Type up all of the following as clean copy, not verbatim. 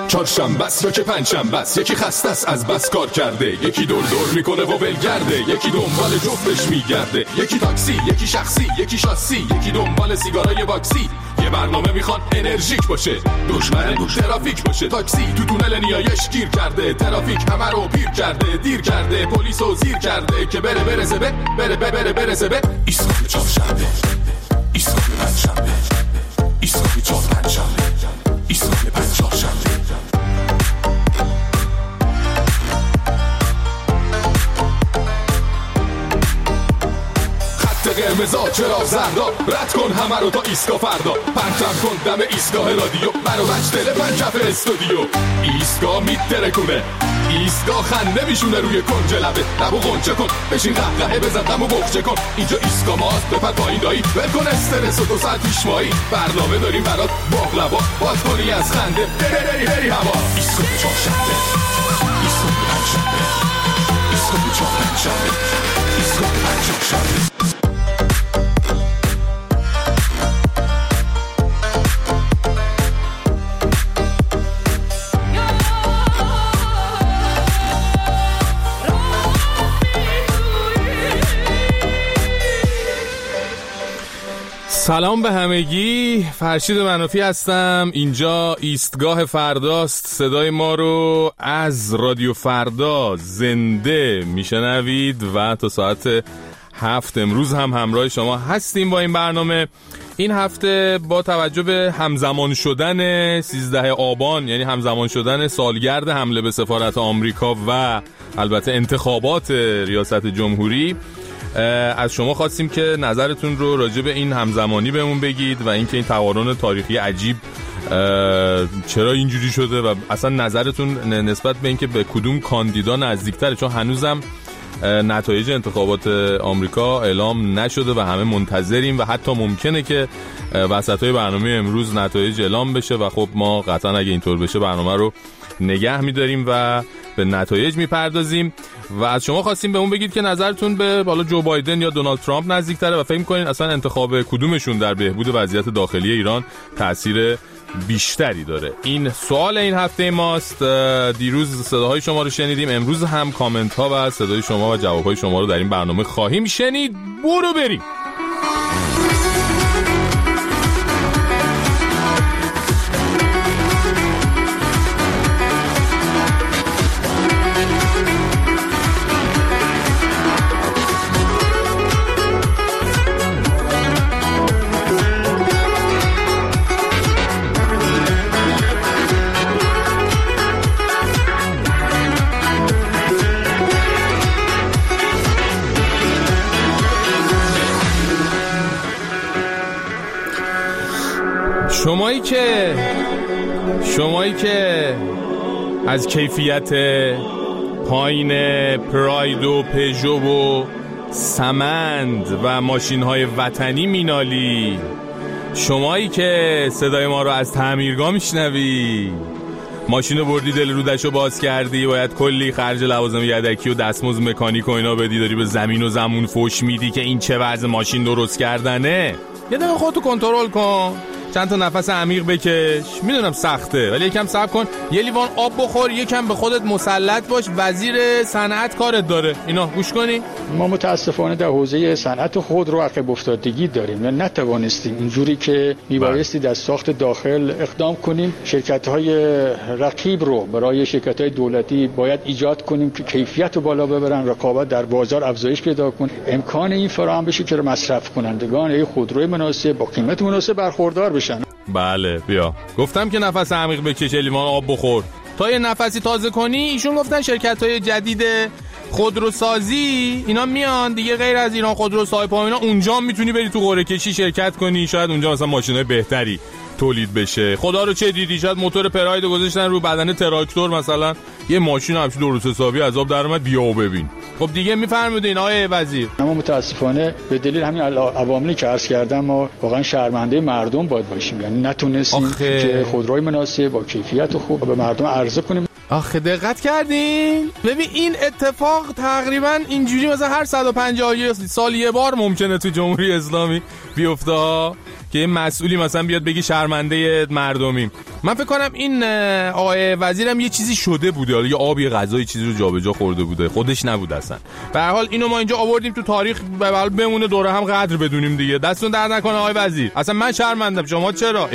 چهارشنبه است یا که پنجشنبه است، یکی خسته است از بس کار کرده، یکی دور دور میکنه و ولگرده، یکی دنبال جفتش میگرده، یکی تاکسی، یکی شخصی، یکی شاسی، یکی دنبال سیگارای باکسی. یه برنامه میخواد انرژیک باشه، دشمن ترافیک باشه. تاکسی تو تونل نیایش گیر کرده، ترافیک همه رو پیر کرده، دیر کرده، پلیسو زیر کرده که برسه به ایستگاه چهارشنبه، ایستگاه پنجشنبه، ایستگاه چهارشنبه، ایستگاه پنجشنبه. قرمزا چرا زردا، رد کن همه رو تا ایستگاه فردا، پرچم کن دم ایستگاه رادیو، منو بچ تلفن کف استودیو. ایستگاه میترکونه، ایستگاه خنده میشونه روی کنج لبه، لبو غنچه کن، بشین قهقهه بزن دمو بخچه کن. اینجا ایستگاه ماست، بپر پایین دایی، ول کن استرس و 2 ساعت پیش مایی، برنامه داریم برات باقلوا، باز کنی از خنده بری هوا. ایستگاه چهارشنبه، ایستگاه پنجشنبه، ایستگاه چهارشنبه، ایستگاه پنجشنبه. سلام به همگی، فرشید منافی هستم. اینجا ایستگاه فرداست. صدای ما رو از رادیو فردا زنده میشنوید و تا ساعت 7 امروز هم همراه شما هستیم با این برنامه. این هفته با توجه به همزمان شدن 13 آبان، یعنی همزمان شدن سالگرد حمله به سفارت آمریکا و البته انتخابات ریاست جمهوری، از شما خواستیم که نظرتون رو راجع به این همزمانی بهمون بگید و اینکه این تقارن تاریخی عجیب چرا اینجوری شده و اصلا نظرتون نسبت به اینکه به کدوم کاندیدا نزدیکتره، چون هنوزم نتایج انتخابات آمریکا اعلام نشده و همه منتظریم و حتی ممکنه که وسطای برنامه امروز نتایج اعلام بشه و خب ما قطعا اگه اینطور بشه برنامه رو نگه می‌داریم و به نتایج میپردازیم و از شما خواستیم به اون بگید که نظرتون به بالا جو بایدن یا دونالد ترامپ نزدیک‌تره و فکر می‌کنین اصلا انتخاب کدومشون در بهبود وضعیت داخلی ایران تأثیر بیشتری داره. این سوال این هفته ماست. دیروز صداهای شما رو شنیدیم، امروز هم کامنت ها و صدای شما و جوابهای شما رو در این برنامه خواهیم شنید. برو بریم. شمایی که از کیفیت پایین پراید و پژو و سمند و ماشین‌های وطنی مینالی، شمایی که صدای ما رو از تعمیرگاه میشنوی، ماشینو بردی دل رودشو باز کردی، باید کلی خرج لوازم یدکی و دستمزد مکانیک و اینا بدی، داری به زمین و زمون فوش میدی که این چه وضع ماشین درست کردنه. یه دقیقه خودتو کنترل کن، چند تا نفس عمیق بکش. میدونم سخته ولی یکم صبر کن، یه لیوان آب بخور، یکم به خودت مسلط باش. وزیر صنعت کارت داره، اینا گوش کنی. ما متاسفانه در حوزه صنعت خودرو عقب افتادگی داریم و نتوانستیم اینجوری که میبایستی در ساخت داخل اقدام کنیم. شرکت‌های رقیب رو برای شرکت‌های دولتی باید ایجاد کنیم که کیفیت رو بالا ببرن، رقابت در بازار افزایش پیدا کنه، امکان این فراهم بشه که مصرف کنندگان خودروی مناسب با قیمت مناسب برخوردار بشن. بله بیا، گفتم که نفس عمیق بکش، لیوان آب بخور تا یه نفسی تازه کنی. ایشون گفتن شرکت‌های جدید خودروسازی اینا میان دیگه، غیر از ایران خودرو سایپ ها اینا، اونجا میتونی بری تو قرعه کشی شرکت کنی، شاید اونجا مثلا ماشینای بهتری تولید بشه. خدا رو چه دیدی، شاید موتور پراید گذاشتن رو بدن تراکتور، مثلا یه ماشین همش درست حسابی از آب در اومد، بیا و ببین. خب دیگه میفرمودین آقای وزیر. اما متاسفانه به دلیل همین عواملی که عرض کردم ما واقعا شرمنده مردم باید باشیم، یعنی نتونستیم که خودروی مناسب با کیفیت خوب به مردم عرضه کنیم. آخه دقت کردین؟ ببین این اتفاق تقریبا اینجوری مثلا هر 150 سال یه بار ممکنه تو جمهوری اسلامی بیفته که یه مسئولی مثلا بیاد بگی شرمنده مردمیم. من فکر کنم این آقای وزیرم یه چیزی شده بوده، حالا یه آبی غذایی چیزی رو جابجا خورده بوده، خودش نبود اصلا. به هر حال اینو ما اینجا آوردیم تو تاریخ بمونه، دوره هم قدر بدونیم دیگه. دستون درد نکنه آقای وزیر. اصلا من شرمندم، شما چرا؟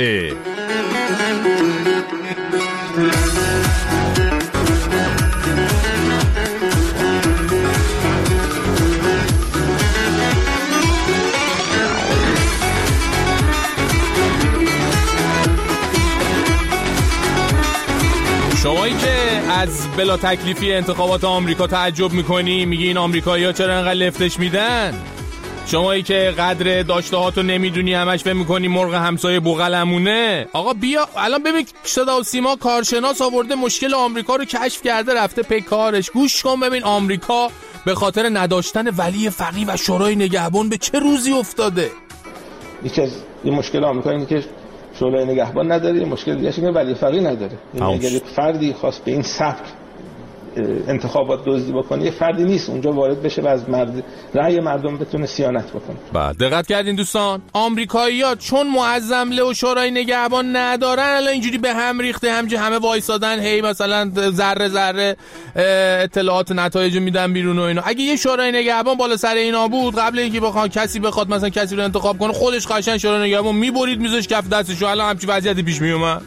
شمایی که از بلا تکلیفی انتخابات آمریکا تعجب میکنی، میگی این آمریکایی‌ها چرا انقدر لفتش میدن؟ شمایی که قدر داشتهاتو نمیدونی، همش فهم میکنی مرغ همسایه بوقلمونه. آقا بیا الان ببین صدا و سیما کارشناس آورده مشکل آمریکا رو کشف کرده، رفته پی کارش. گوش کن ببین آمریکا به خاطر نداشتن ولی فقیه و شورای نگهبان به چه روزی افتاده. یکی از این مشکل آمریکا اینه که شورای نگهبان نداره، مشکل دیگه اینه ولی فقیه نداره. اگر یک فردی خواست به این سبک انتخابات دزدی بکنه، یه فردی نیست اونجا وارد بشه و از رأی مردم بتونه صیانت بکنه. بعد دقت کردین دوستان، آمریکایی‌ها چون معظمله و شورای نگهبان ندارن الان اینجوری به هم ریخته، همه وایسادن هی مثلا ذره ذره اطلاعات نتایج میدن بیرون و اینا. اگه یه شورای نگهبان بالا سر اینا بود، قبل اینکه کسی بخواد مثلا کسی رو انتخاب کنه، خودش قشنگ شورای نگهبان میبرید میذاش کف دستش، الان همچین وضعیتی پیش میومد.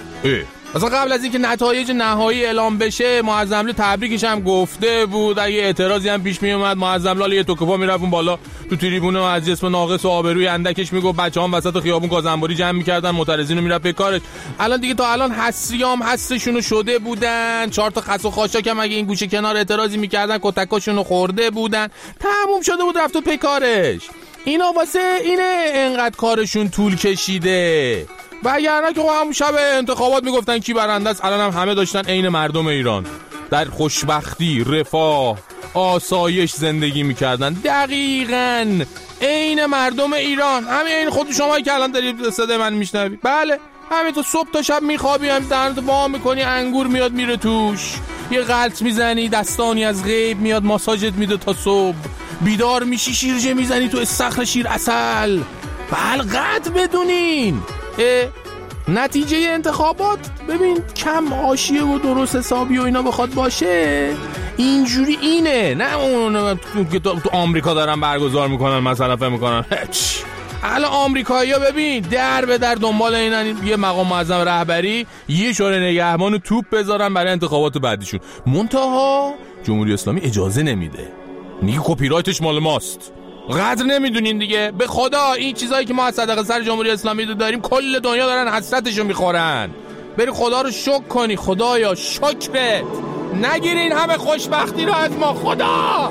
مثلا قبل از اینکه نتایج نهایی اعلام بشه، معظمله تبریکش هم گفته بود، اگه اعتراضی هم پیش می اومد معظمله یه توکوپا میرفت اون بالا تو تریبونه و از جسم ناقص و آبروی اندکش میگفت، بچه‌ها وسط خیابون گازنباری جمع می‌کردن، معترضینو میرفت به کارش. الان دیگه تا الان حسریام حسشونو شده بودن، 4 تا خس و خاشاک هم اگه این گوشه کنار اعتراضی می‌کردن کتکاشونو خورده بودن، تموم شده بود رفت به کارش. اینا واسه اینه انقدر کارشون طول کشیده. وگرنه که همون شب انتخابات میگفتن کی برنده است، الان هم همه داشتن عین مردم ایران در خوشبختی، رفاه، آسایش زندگی میکردن. دقیقاً عین مردم ایران، همین عین خود شما که الان دارید صدای من میشنوید. بله همین، تو صبح تا شب میخوابی، هم دهنت وا میکنی، انگور میاد میره توش، یه غلط میزنی، دستانی از غیب میاد ماساژت میده تا صبح، بیدار میشی شیرجه میزنی تو استخر شیر عسل. بله قد بدونین نتیجه انتخابات ببین کم حاشیه و درست حسابی و اینا بخواد باشه اینجوری اینه، نه اون که تو آمریکا دارن برگزار میکنن مثلا فهم میکنن. الان آمریکایی‌ها ببین در به در دنبال اینن یه مقام معظم رهبری، یه شورای نگهبان توپ بذارن برای انتخابات بعدیشون. منتها جمهوری اسلامی اجازه نمیده، میگه کپی رایتش مال ماست. قدر نمیدونین دیگه. به خدا این چیزایی که ما از صدقه سر جمهوری اسلامی داریم کل دنیا دارن حسرتشو میخورن. بری خدا رو شکر کنی، خدایا شکرت، نگیرین همه خوشبختی رو از ما خدا.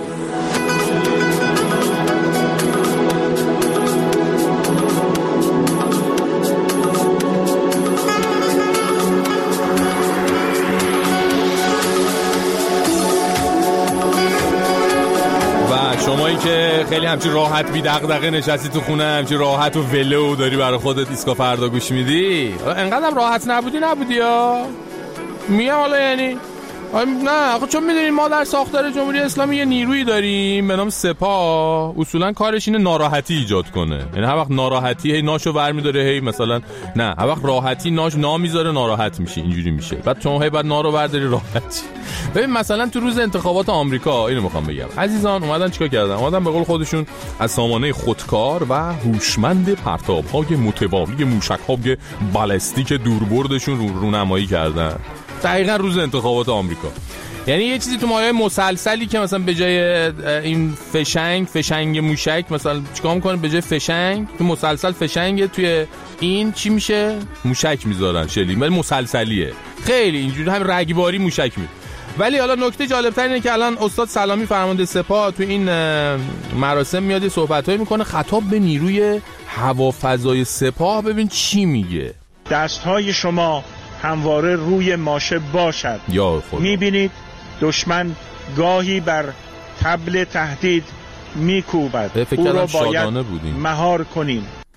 شمایی که خیلی همچین راحت بی دغدغه نشستی تو خونه، همچین راحت و ولو داری برای خودت ایسکا فردا گوش میدی، انقدرم راحت نبودی ها میگم حالا، یعنی نه آخه چون میدونین ما در ساختار جمهوری اسلامی یه نیرویی داریم به نام سپاه، اصولا کارش اینه ناراحتی ایجاد کنه. یعنی هر وقت ناراحتی هی ناشو برمی‌داره، هی مثلا نه هر وقت راحتی ناش نامیذاره ناراحت میشه، اینجوری میشه. بعد شما هی بعد نارو برداری راحتی. ببین مثلا تو روز انتخابات آمریکا اینو میخوام بگم عزیزان، اومدن چیکار کردن؟ اومدن به قول خودشون از سامانه خودکار و هوشمند پرتاب‌های متوالی موشک‌های بالستیک دوربردشون رونمایی کردن. دقیقاً روز انتخابات آمریکا. یعنی یه چیزی تو مایه مسلسلی که مثلا به جای این فشنگ موشک مثلا چیکار میکنه، به جای فشنگ تو مسلسل فشنگ، توی این چی میشه؟ موشک میذارن شلیک، ولی مسلسلیه، خیلی اینجوری هم رگباری موشک میاد. ولی حالا نکته جالب‌تر اینه که الان استاد سلامی فرمانده سپاه تو این مراسم میاد صحبتایی میکنه خطاب به نیروی هوافضای سپاه. ببین چی میگه: دستهای شما همواره روی ماشه باشد. میبینید دشمن گاهی بر طبل تهدید میکوبد، او را باید مهار کنیم.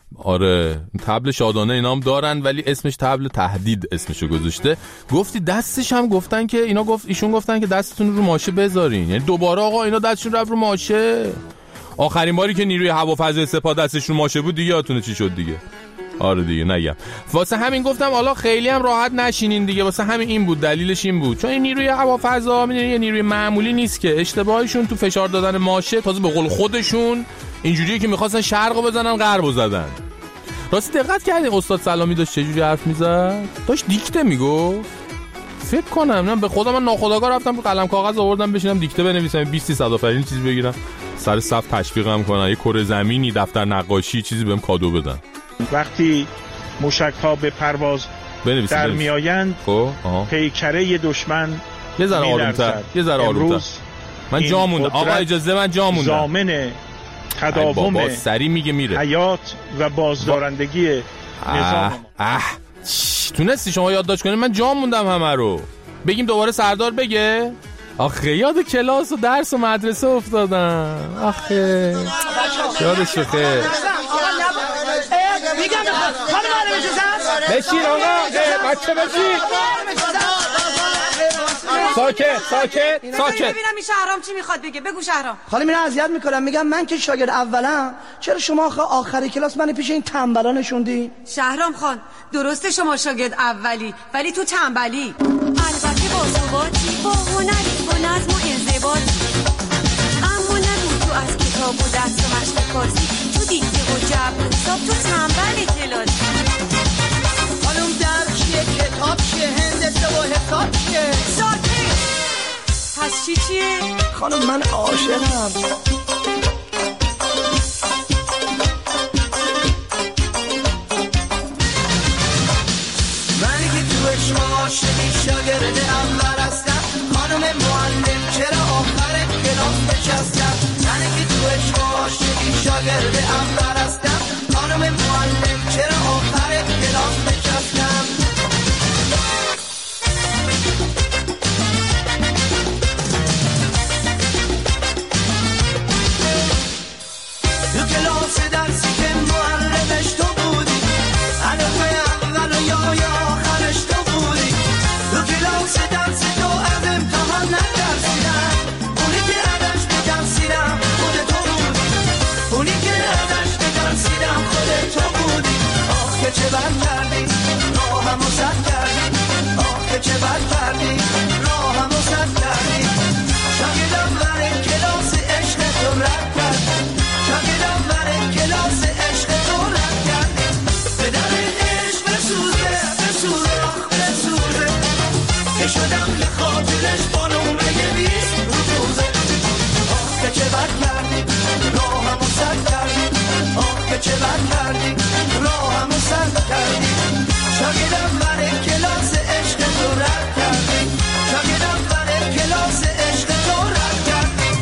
آره تبل شادانه اینا هم دارن ولی اسمش تبل تهدید اسمشو گذاشته. گفتی دستش هم گفتن که ایشون گفتن که دستتون رو ماشه بذارین، یعنی دوباره آقا اینا دستشون رفت رو ماشه. آخرین باری که نیروی هوافضای سپاه دستشون ماشه بود دیگه یادتونه چی شد دیگه. آره دیگه نگم، واسه همین گفتم حالا خیلی هم راحت نشینین دیگه، واسه همین این بود، دلیلش این بود، چون این نیروی هوافضا یه نیروی معمولی نیست که، اشتباهشون تو فشار دادن ماشه تازه به قول خودشون اینجوریه که می‌خواستن شرقو بزنن غربو زدن. راستی دقت کردین استاد سلامی داشت چه جوری حرف میزد؟ داشت دیکته میگفت. فکر کنم من به خودم من ناخودآگاه رفتم قلم کاغذ آوردم بشینم دیکته بنویسم 20 صد آفرین چیزی بگیرم سر صف تشویقم کنن، یه کره زمینی، دفتر نقاشی چیزی بهم کادو بدن. وقتی موشک‌ها به پرواز در میآیند پیکره دشمن یه ذره آروم‌تر من جا موندم آقا اجازه من جا موندم. ضامن تداوم سری میگه میره حیات و بازدارندگی نظام. تونستی شما یادداشت کنید؟ من جا موندم همه رو. بگیم دوباره سردار بگه. آخه یاد کلاس و درس و مدرسه افتادم. آخه یادش خیر. میگم خانم آره بشین آقا بچه بشین. ساکت ببینم این شهرام چی میخواد بگه. بگو شهرام. خاله میرا اذیت میکنم، میگم من که شاگرد اولم، چرا شما آخر کلاس من پیش این تنبلا نشوندی؟ شهرام خان درسته شما شاگرد اولی ولی تو تنبلی. البته با ثباتی، با هنری، با نظم و انضباط، اما نگو تو از کتاب و دست و مشق کارسی، تو دیکته و جبر و حساب تو تنبل کلاسی. خانم در چیه؟ کتاب چیه؟ هندسه و حساب چیه؟ ساکت. پس چیه؟ خانم من عاشقم. من که تو عشق عاشقی شاگرد اول هستم، خانم معلم چرا آخر کلاس نشستم؟ من که تو عشق عاشقی شاگرد اول هستم، خانم معلم چرا آخر کلاس نشستم؟ تو کلاس درسی که معلمش تو بودی، علومه اول و یا آخرش تو بودی. تو کلاس درسی تو از امتحان نترسیدم، اونی که ازش بترسیدم خود تو بودی، اونی که ازش بترسیدم خود تو بودی. آخ که چه بد کردی راهمو سد کردی، آخ که چه بد کردی راهمو سد کردی. شاگردم برای کلاس عشق تو رد کردی، شاگردم برای کلاس عشق تو رد کردی. به در عشق بسوزه آخ بسوزه، که شدم به خاطرش بانومه 20 روزه. آخ که چه بد کردی راهمو سد کردی، آخ که چه بد کردی راهمو سد کردی. شاگردم برای کلاس عشق تو رد کردی، شاگردم برای کلاس عشق تو رد کردی.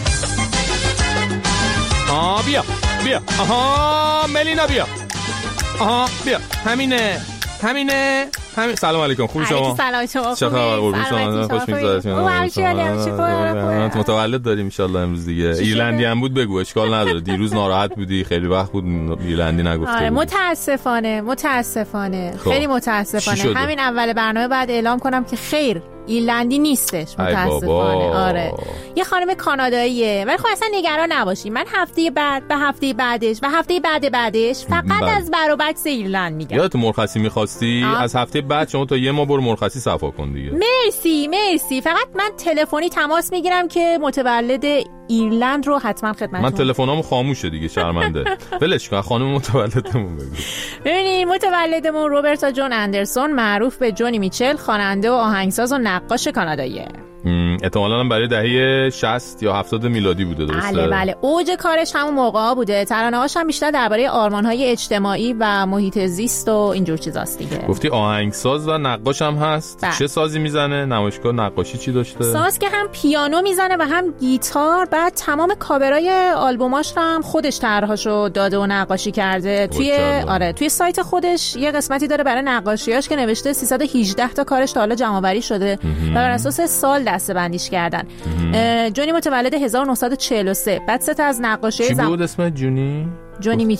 بیا آها ملینا بیا، آها بیا همینه. سلام علیکم، خوبی شما؟ سلام شما چه خبر؟ قربون شما، خوش می‌گذره. متولد داریم ان شاء الله امروز دیگه. ایرلندی هم بود بگو، اشکال نداره. دیروز ناراحت بودی، خیلی وقت بود ایرلندی نگفته. آره متاسفانه خیلی متاسفانه. همین اول برنامه بعد اعلام کنم که خیر ایرلندی نیستش متاسفانه. آره یه خانم کاناداییه، ولی خب اصلا نگران نباشی، من هفته بعد به هفته بعدش و هفته بعدش فقط از بر و بکس ایرلند میگم. یادت مرخصی می‌خواستی؟ از هفته بعد شما تا یه ماه برو مرخصی صفا کن دیگه. مرسی. فقط من تلفنی تماس میگیرم که متولد ایرلند رو حتما خدمتتون. من تلفنامو خاموشه دیگه، شرمنده. ولش کن، خانم متولدمون بگو. ببینید متولدمون روبرتا جون اندرسون، معروف به جونی میچل، خواننده و آهنگساز و نقاش کاناداییه. احتمالاً برای دهه 60 یا 70 میلادی بوده، درسته؟ بله. اوج کارش همون موقعا بوده. ترانه‌هاش هم بیشتر درباره آرمان‌های اجتماعی و محیط زیست و اینجور چیزاست دیگه. گفتی آهنگساز و نقاش هم هست؟ چه سازی میزنه؟ نمایشگاه نقاشی چی داشته؟ ساز که هم پیانو میزنه و هم گیتار. بعد تمام کاورای آلبوماش رو هم خودش طرح‌هاشو داده و نقاشی کرده. توی سایت خودش یه قسمتی داره برای نقاشیاش که نوشته 318 تا کارش تا حالا جمع‌آوری شده و بر اساس سال دسته‌بندیش کردن. جونی متولد 1943. بعد سه تا از نقاشی چی بود اسم جونی میچل.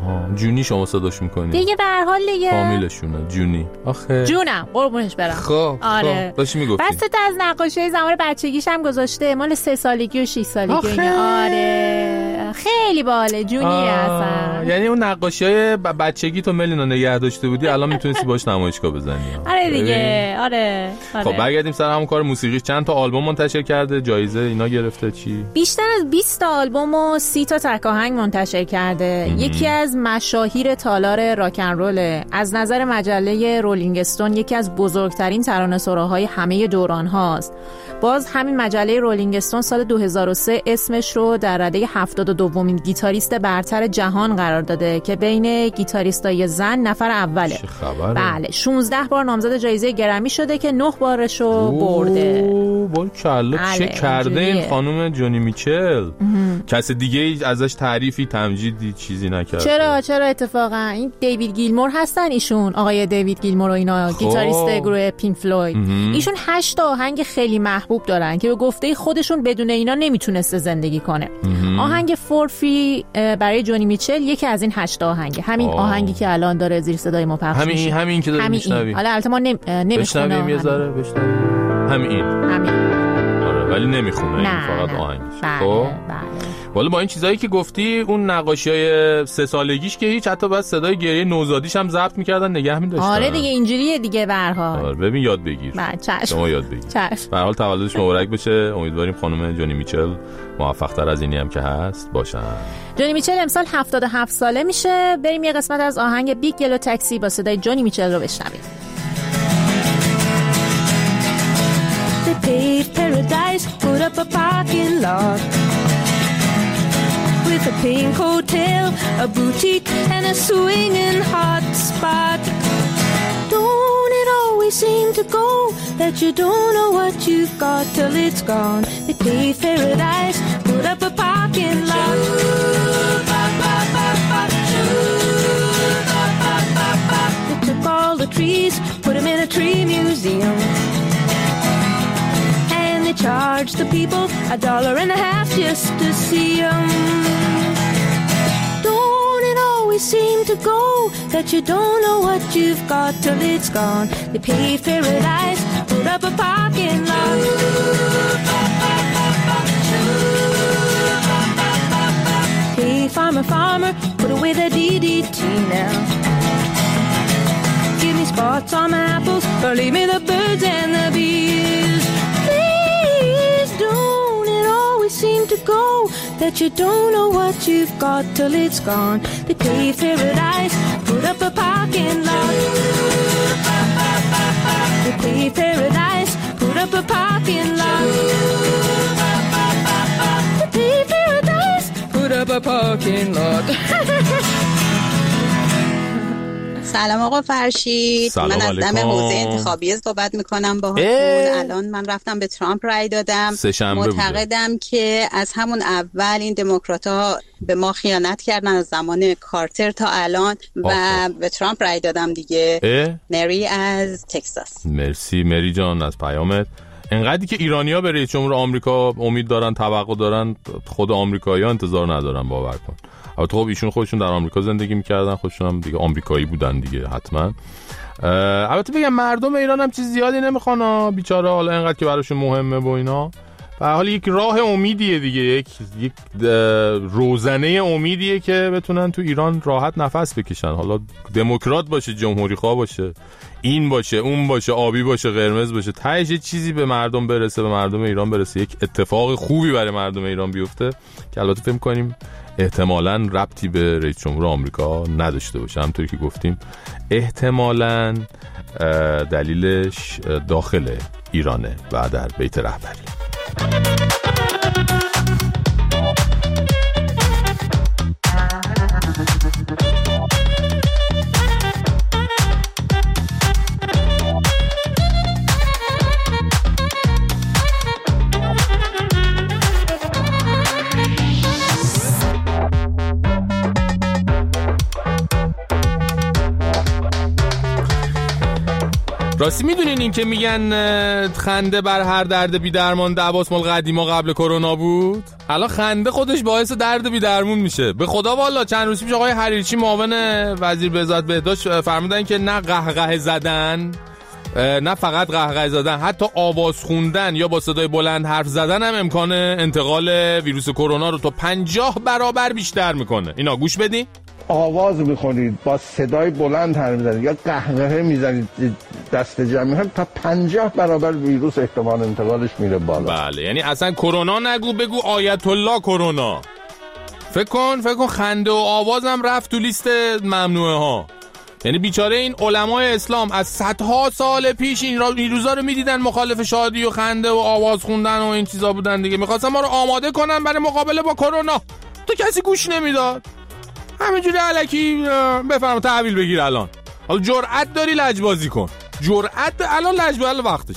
جونی شما صداش میکنی دیگه به هر حال دیگه فامیلشونه جونی. آخه جونم قربونش برم. خب آره داشتی میگفتی بس تا از نقاشی زمان بچگیش هم گذاشته مال 3 سالگی و 6 سالگی اینه. آره خیلی باله جونی اصلا. یعنی اون نقاشیای بچگی تو ملینا نگه داشته بودی الان میتونستی باش نمایشگاه بزنی. آره دیگه آره. خب برگردیم سر همون کار موسیقی. چند تا آلبوم منتشر کرده، جایزه اینا گرفته چی؟ بیشتر از 20 تا آلبوم و 30 تا تک آهنگ منتشر کرده. یکی از مشاهیر تالار راک ان رول، از نظر مجله رولینگ استون یکی از بزرگترین ترانه‌سراهای همه دوران هاست. باز همین مجله رولینگ استون سال 2003 اسمش رو در رده 72مین گیتاریست برتر جهان قرار داده که بین گیتاریستای زن نفر اوله. چه خبره؟ بله 16 بار نامزد جایزه گرمی شده که 9 بارشو برده. باریکلا چه کرده این خانم جونی میچل. کس دیگه ازش تعریفی تمجیدی چیزی نکرده. چرا اتفاقا این دیوید گیلمور هستن، ایشون آقای دیوید گیلمور و اینا گیتاریست گروه پینک فلوید. ایشون 8 تا آهنگ خیلی محبوب دارن که به گفته خودشون بدون اینا نمیتونسته زندگی کنه. آهنگ فورفی برای جونی میچل یکی از این 8 آهنگه. همین آهنگی که الان داره زیر صدای ما پخش میشه. همین که داره میشنوی. حالا البته ما نمیخونیم یه ذره همین. آره ولی نمیخونه این فقط آهنگش. خب والا با این چیزایی که گفتی اون نقاشیای 3 سالگیش که هیچ، حتی بعد صدای گریه نوزادیش هم ضبط می‌کردن نگه می‌داشتن. آره دیگه اینجوریه دیگه به هر حال. آره ببین یاد بگیر. شما یاد بگیر. به هر حال تولدش مبارک بشه. امیدواریم خانم جونی میچل موفق‌تر از اینی هم که هست باشن. جونی میچل امسال 77 ساله میشه. بریم یه قسمت از آهنگ بیگ یلو تاکسی با صدای جونی میچل رو بشنویم. They paved paradise, put up a parking lot with a pink hotel, a boutique and a swinging hot spot. Don't it always seem to go that you don't know what you've got till it's gone? They paved paradise, put up a parking lot. They took all the trees, put them in a tree museum. Charge the people $1.50 just to see them. Don't it always seem to go that you don't know what you've got till it's gone? They paved paradise, put up a parking lot. Hey farmer, put away the DDT now. Give me spots on my apples, or leave me the birds and the bees. Don't it always seem to go that you don't know what you've got till it's gone? They paved paradise, put up a parking lot. They paved paradise, put up a parking lot. They paved paradise, put up a parking lot. سلام آقا فرشید. من از دم حوزه انتخابی صحبت میکنم باهاتون. الان من رفتم به ترامپ رای دادم. معتقدم که از همون اول این دموکرات‌ها به ما خیانت کردن از زمان کارتر تا الان و به ترامپ رای دادم دیگه. مری از تکساس. مرسی مری جان از پیامت. انقدری که ایرانی‌ها به رئیس جمهور آمریکا امید دارن، توقع دارن، خود آمریکایی‌ها انتظار ندارن، باور کن. البته خب ایشون خودشون در آمریکا زندگی می‌کردن، خودشون هم دیگه آمریکایی بودن دیگه حتما. البته بگم مردم ایران هم چیز زیادی نمیخوان بیچاره، حالا انقدر که براشون مهمه و اینا. به حال یک راه امیدیه دیگه، یک روزنه امیدیه که بتونن تو ایران راحت نفس بکشن. حالا دموکرات باشه، جمهوری خواه باشه، این باشه، اون باشه، آبی باشه، قرمز باشه، تهش چیزی به مردم برسه، به مردم ایران برسه، یک اتفاق خوبی برای مردم ایران بیفته که البته فکر می‌کنیم احتمالاً ربطی به رئیس جمهور آمریکا نداشته باشه. همونطوری که گفتیم احتمالاً دلیلش داخل ایرانه و در بیت رهبری. راستی میدونین این که میگن خنده بر هر درد بی درمان دواست مال قدیما قبل کرونا بود؟ الان خنده خودش باعث درد بی درمون میشه. به خدا والا چند روز پیش آقای حریرچی معاون وزیر وزارت بهداشت فرمودن که نه قهقه زدن، نه فقط قهقه زدن، حتی آواز خوندن یا با صدای بلند حرف زدن هم امکان انتقال ویروس کرونا رو تا 50 برابر بیشتر میکنه. اینا گوش بدین. آواز میخونید، با صدای بلند حرف میزنید یا قهقه میزنید دست جمعی هم تا 50 برابر ویروس احتمال انتقالش میره بالا. بله، یعنی اصلا کرونا نگو، بگو آیت الله کرونا. فکر کن خنده و آوازم رفت تو لیست ممنوعه ها. یعنی بیچاره این علمای اسلام از صدها سال پیش این روزا رو میدیدن مخالف شادی و خنده و آواز خوندن و این چیزا بودن دیگه. میخواستن ما رو آماده کنن برای مقابله با کرونا. تو کسی گوش نمیداد. همینجوری الکی بفرما تحویل بگیر. الان حالا جرأت داری لجبازی کن، جرأت الان لجبازی وقتشه.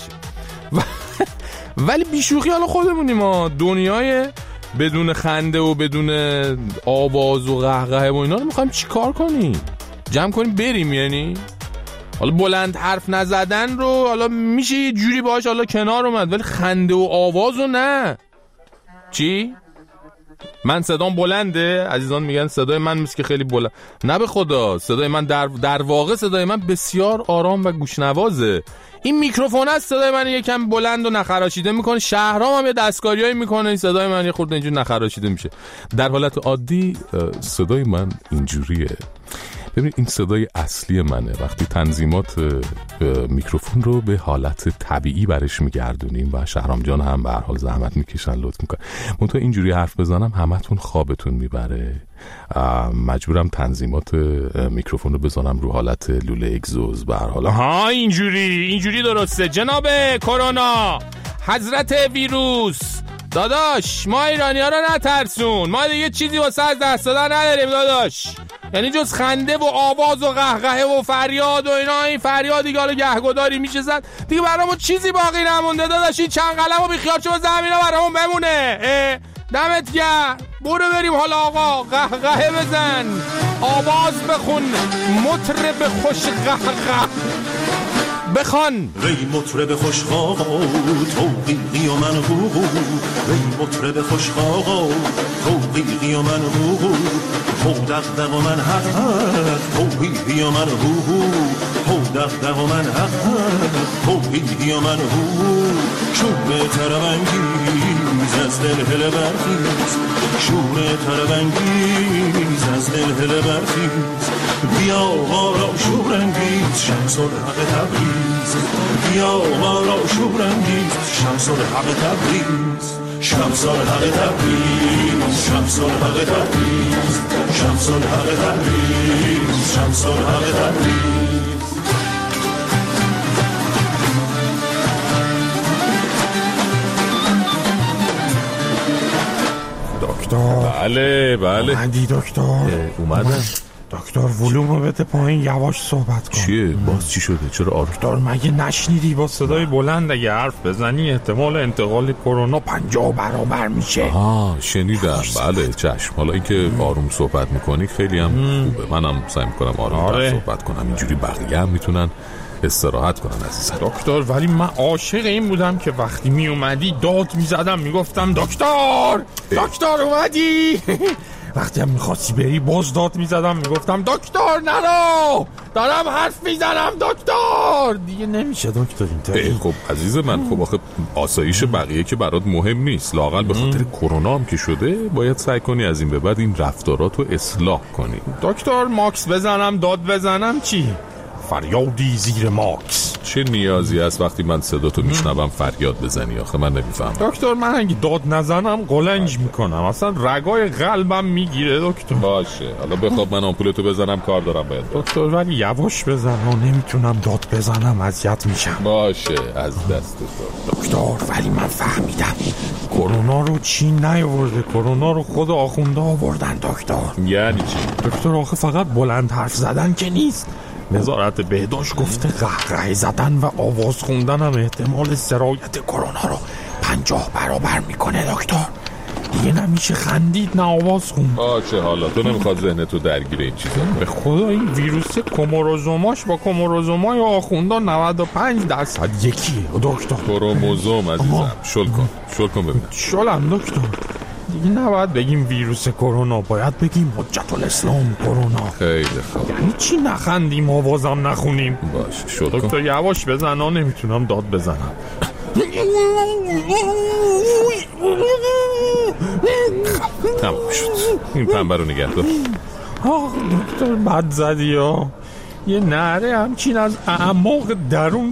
ولی بیشوخی حالا خودمونیم ما. دنیای بدون خنده و بدون آواز و قهقه و اینا رو میخوایم چی کار کنیم؟ جمع کنیم بریم؟ یعنی حالا بلند حرف نزدن رو حالا میشه یه جوری باهاش حالا کنار اومد، ولی خنده و آواز رو نه. چی؟ من صدام بلنده؟ عزیزان میگن صدای من مثل که خیلی بلند. نه به خدا، صدای من در واقع صدای من بسیار آرام و گوشنوازه. این میکروفون است صدای من یکم بلند و نخراشیده میکنه. شهرام هم یه دستکاریایی میکنه صدای من یه خورده اینجوری نخراشیده میشه. در حالت عادی صدای من اینجوریه. ببینید این صدای اصلی منه. وقتی تنظیمات میکروفون رو به حالت طبیعی برش میگردونیم و شهرام جان هم به هر حال زحمت میکشن لطف میکنن، منتها اینجوری حرف بزنم همتون خوابتون میبره. مجبورم تنظیمات میکروفون رو بزنم رو حالت لوله اگزوز. به هر حال ها اینجوری درسته. جناب کرونا، حضرت ویروس، داداش ما ایرانی‌ها رو نترسون. ما دیگه چیزی واسه از دست دادن نداریم داداش. یعنی جز خنده و آواز و قهقه و فریاد و اینا، این فریاد دیگه حالا گهگداری میشه زد دیگه، برامون چیزی باقی نمونده داداش. این چند قلمو بیخیال شو زمینا برامون بمونه. دمت گرم. برو بریم حالا آقا، قهقه بزن، آواز بخون، مطرب خوش قهقه بخوان. ای مطرب خوش قاقا توقیقی و من هو، ای مطرب خوش قاقا توقیقی و من هو، دغدغ و من حق توقیقی و من هو، دغدغ و من حق توقیقی و من هو. شور تربنگیز از دل هل برخیز، شور تربنگیز از دل هل برخیز. بیا بارا شورانگیز شمس الحق تبریز، بیا بارا شورانگیز شمس الحق تبریز، شمس الحق تبریز، شمس الحق تبریز، شمس الحق تبریز، شمس الحق تبریز. دکتر. بله اومدی دکتر؟ اومدم. دکتر ولومو بده پایین، یواش صحبت کن. چیه؟ باز چی شده؟ چرا دکتر مگه نشنیدی با صدای بلند اگه حرف بزنی احتمال انتقال کرونا 50 برابر میشه؟ شنیدم. بله چشم. حالا اینکه آروم صحبت میکنی خیلی هم خوبه. منم سعی میکنم آروم صحبت کنم، اینجوری بقیه هم میتونن استراحت کنن عزیزم. دکتر ولی من عاشق این بودم که وقتی می اومدی داد میزدم میگفتم دکتر اومدی. وقتی هم میخواستی بری باز داد میزدم میگفتم دکتر نرو، دارم حرف میزنم دکتر. دیگه نمیشه دکتر اینطوری. خب عزیز من، خب آخه آسایش بقیه که برات مهم نیست، لااقل به خاطر کرونا هم که شده باید سعی کنی از این به بعد این رفتاراتو اصلاح کنی. دکتر ماکس بزنم داد بزنم چی؟ فریادی زیر ماکس. چه نیازی هست وقتی من صداتو میشنوم فریاد بزنی؟ آخه من نمیفهمم. دکتر من اگه داد نزنم قلنج میکنم، اصلا رگای قلبم میگیره دکتر. باشه حالا بخواب من آمپولتو بزنم، کار دارم باید. دکتر ولی یواش بزن، نمیتونم داد بزنم، اذیت میشم. باشه از دست تو. دکتر ولی من فهمیدم کرونا رو چین نیاورده، کرونا رو خود آخونده آوردن دکتر. یعنی چی؟ دکتر آخه فقط بلند حرف زدن که نیست، وزارت بهداشت گفته قهقه زدن و آواز خوندن هم احتمال سرایت کرونا رو 50 برابر میکنه دکتر. دیگه نمیشه خندید نه آواز خون. چه حالا تو نمیخواد ذهن تو درگیر این چیزا. به خدا این ویروس کروموزوماش با کروموزومای آخوندا 95% یکیه دکتر. کروموزوم عزیزم. شل کن ببینم. شلم دکتر. دیگه نباید بگیم ویروس کرونا، باید بگیم حجت الاسلام کرونا. خیلی خوب. یعنی چی نخندیم آوازم نخونیم؟ باش شل کن دکتر. یواش بزن، نمیتونم داد بزنم. تمام شد. این پنبه رو نگه دار. دکتر بد زدی ها. یه نهره همچین از اعماق درون